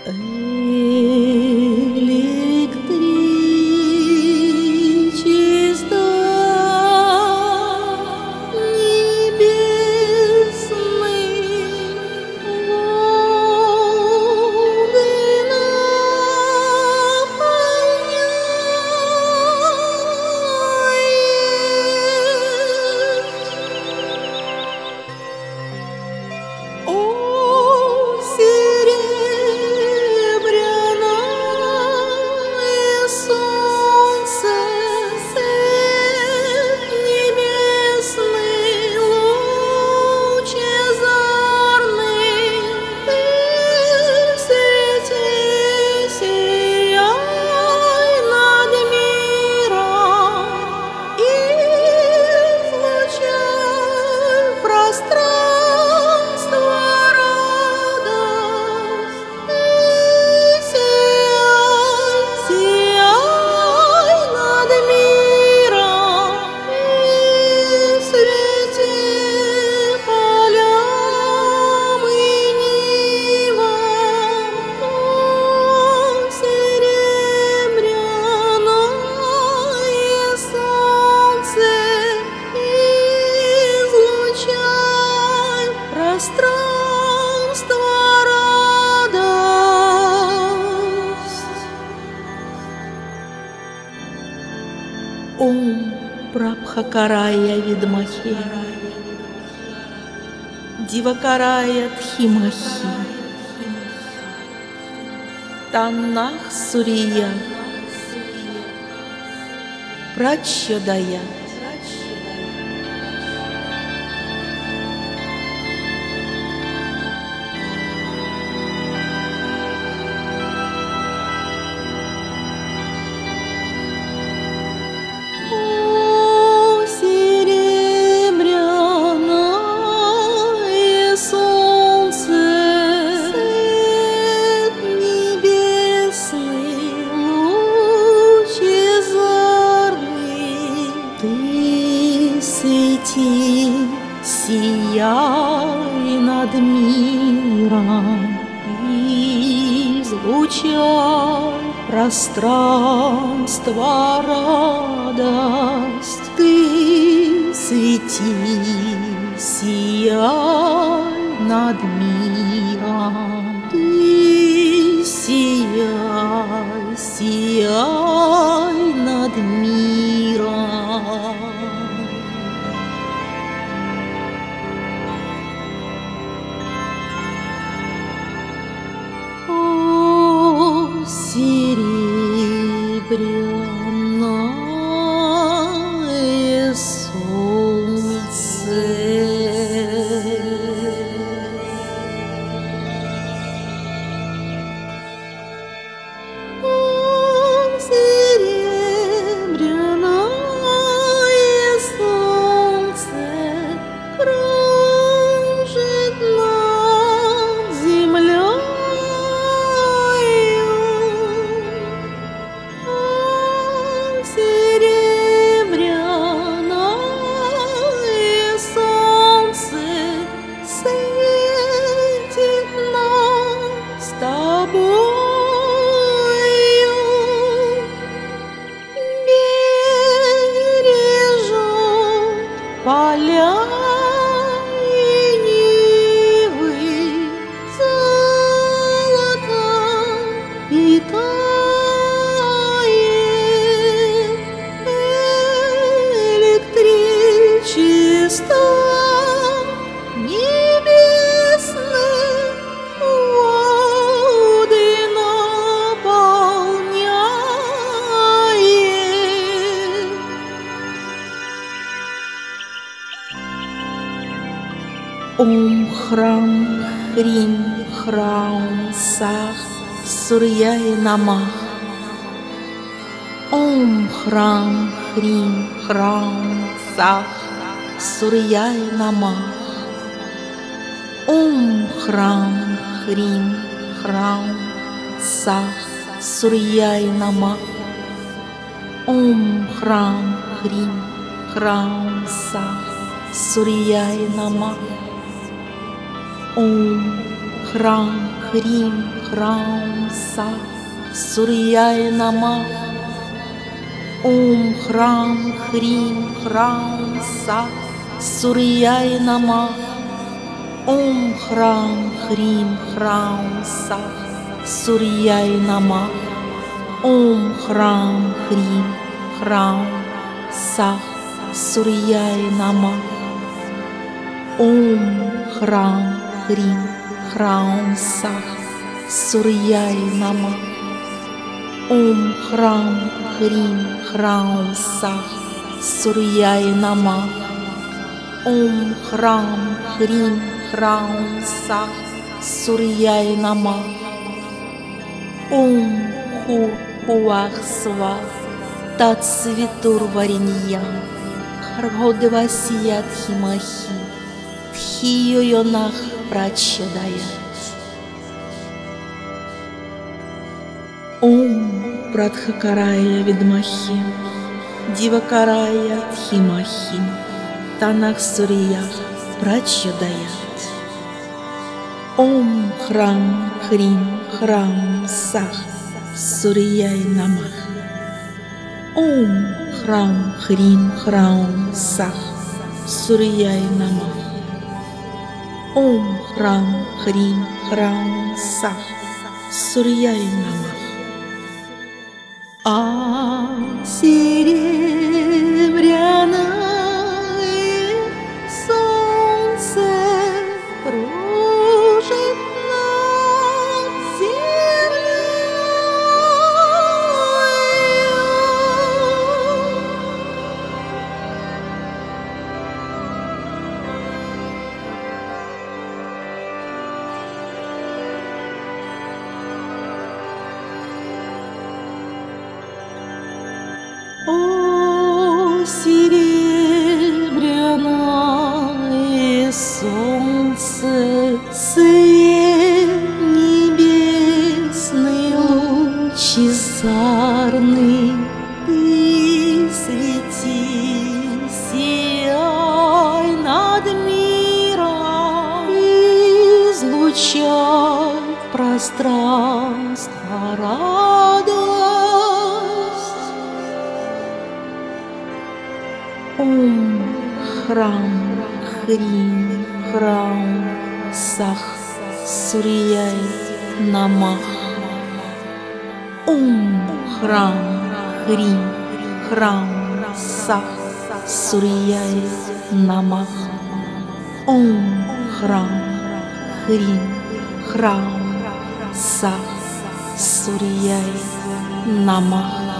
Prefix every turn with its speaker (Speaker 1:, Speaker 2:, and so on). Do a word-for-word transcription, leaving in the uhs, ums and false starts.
Speaker 1: Электричество небесный волны наполняет. О, серебряное солнце, свет небесный, лучезарный, ты свети, сияй над миром, излучай в пространство радость. Ты сияй, сияй над миром, и свети полям и нивам. О, серебряное солнце, излучай пространство радость. Ом Прабхакарая Видмахе, Дивакарая Дхимахи, Таннах Сурия, Прачодая. О, серебряное солнце, свет небесный, лучезарный, ты свети, сияй над миром, излучай пространство радость. Ты свети, сияй над миром, ты сияй, сияй над миром. О, серебряное солнце, о, серебряное солнце кружит над землей. О, серебряное солнце светит нам с тобою, бережет поля и нивы, золото питает электричество небесные воды наполняет. Ом Храм Хрим Храум Сах Сурьяе Намах. Ом Храм Хрим Храум Сах Сурьяе Намах. Ом Храм Хрим Храум Сах Сурьяе Намах. Ом Храм Хрим Храум Сах Сурьяе Намах. Ом Храм Хрим Храм Сах Сурьяй Намах. Ом Храм Хрим Храм Сах Сурьяй Намах. Ом Храм Хрим Храм Сах Сурьяй Намах. Ом Храм Хрим Храм Сах Сурьяй Намах. Ом Храм Хрим Храм Сах Сурьяй Намах. Ом Храм Хрим Храм Сах Сурьяй Намах. Ом Храм Хрим Храм Сах Сурьяй Намах. Ом Ху Хуах Свах Тат Свитур Вариньям Харгодевасият Химахи Тхио Йонах Прачадаят. Ом Прадхакарая Видмахи Дивакарая Тхимахи Танах Сурьях Прачадаят. Ом Храм Хрим Храм Сах Сурьяй Намах. Ом Храм Хрим Храм Сах Сурьяй Намах. Ом Храм Хрим Храм Сах Сурьяй Намах. А серебряное солнце кружит над О, серебряное солнце, свет небесный, лучезарный, ты свети, сияй над миром, излучай пространство радость. Ом Храм Хрим Храм Сах Сурьяй Намах. Ом Храм Хрим Храм Сах Сурьяй Намах. Ом Храм Хрим Храм Сах Сурьяй Намах.